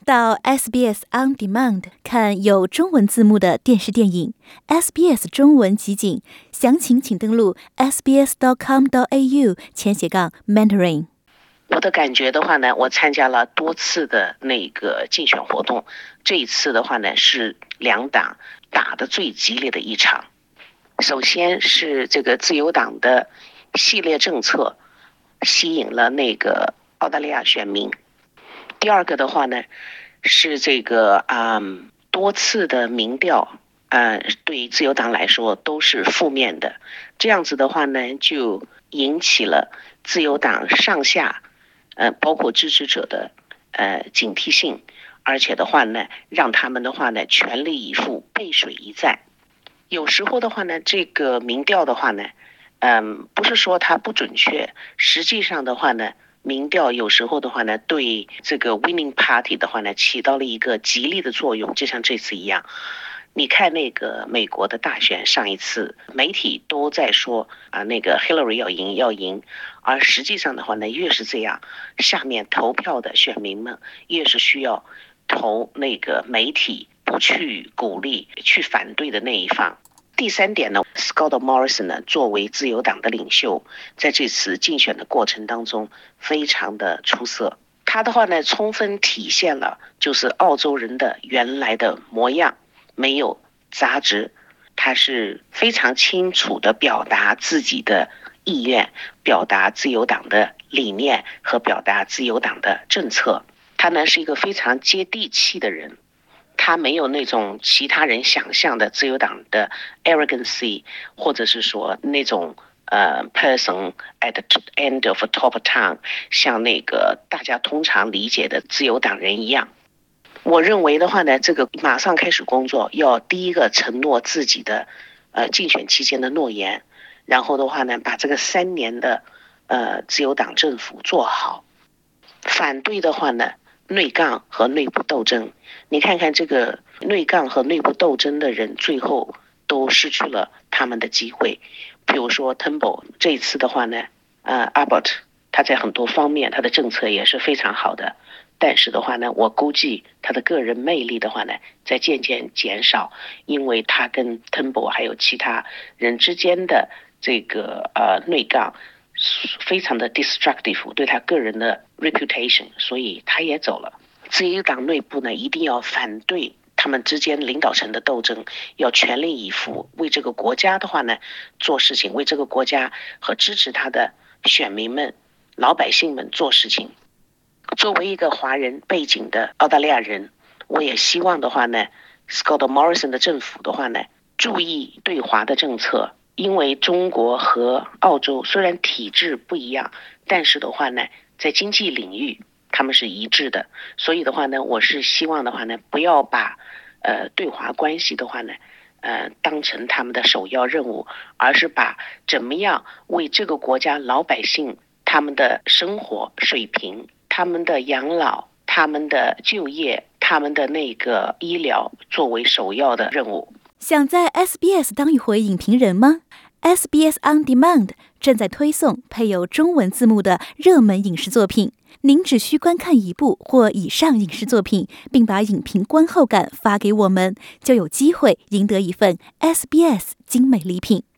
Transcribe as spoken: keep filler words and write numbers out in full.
到 S B S On Demand 看有中文字幕的电视电影 S B S 中文集锦，详情请登录 s b s dot com dot a u 前斜杠 mentoring。 我的感觉的话呢，我参加了多次的那个竞选活动，这一次的话呢是两党打得最激烈的一场。首先是这个自由党的系列政策吸引了那个澳大利亚选民，第二个的话呢是这个嗯多次的民调呃对自由党来说都是负面的，这样子的话呢就引起了自由党上下呃包括支持者的呃警惕性，而且的话呢让他们的话呢全力以赴，背水一战。有时候的话呢这个民调的话呢嗯不是说它不准确，实际上的话呢民调有时候的话呢对这个 winning party 的话呢起到了一个极力的作用，就像这次一样。你看那个美国的大选，上一次媒体都在说啊那个 Hillary 要赢要赢，而实际上的话呢越是这样，下面投票的选民们越是需要投那个媒体不去鼓励去反对的那一方。第三点呢 Scott Morrison 呢作为自由党的领袖，在这次竞选的过程当中非常的出色，他的话呢充分体现了就是澳洲人的原来的模样，没有杂质，他是非常清楚的表达自己的意愿，表达自由党的理念和表达自由党的政策。他呢是一个非常接地气的人，他没有那种其他人想象的自由党的 arrogancy， 或者是说那种呃 person at the end of a top town， 像那个大家通常理解的自由党人一样。我认为的话呢，这个马上开始工作，要第一个承诺自己的呃竞选期间的诺言，然后的话呢把这个三年的呃自由党政府做好。反对的话呢内杠和内部斗争，你看看这个内杠和内部斗争的人最后都失去了他们的机会。比如说 Turnbull 这一次的话呢呃 Abbott 他在很多方面他的政策也是非常好的，但是的话呢我估计他的个人魅力的话呢在渐渐减少，因为他跟 Turnbull 还有其他人之间的这个呃内杠非常的 destructive， 对他个人的 reputation， 所以他也走了。自由党内部呢一定要反对他们之间领导层的斗争，要全力以赴为这个国家的话呢做事情，为这个国家和支持他的选民们老百姓们做事情。作为一个华人背景的澳大利亚人，我也希望的话呢 Scott Morrison 的政府的话呢注意对华的政策，因为中国和澳洲虽然体制不一样，但是的话呢在经济领域他们是一致的，所以的话呢我是希望的话呢不要把呃对华关系的话呢呃当成他们的首要任务，而是把怎么样为这个国家老百姓他们的生活水平，他们的养老，他们的就业，他们的那个医疗作为首要的任务。 想在 S B S 当一回影评人吗？ S B S On Demand 正在推送配有中文字幕的热门影视作品，您只需观看一部或以上影视作品，并把影评观后感发给我们，就有机会赢得一份 S B S 精美礼品。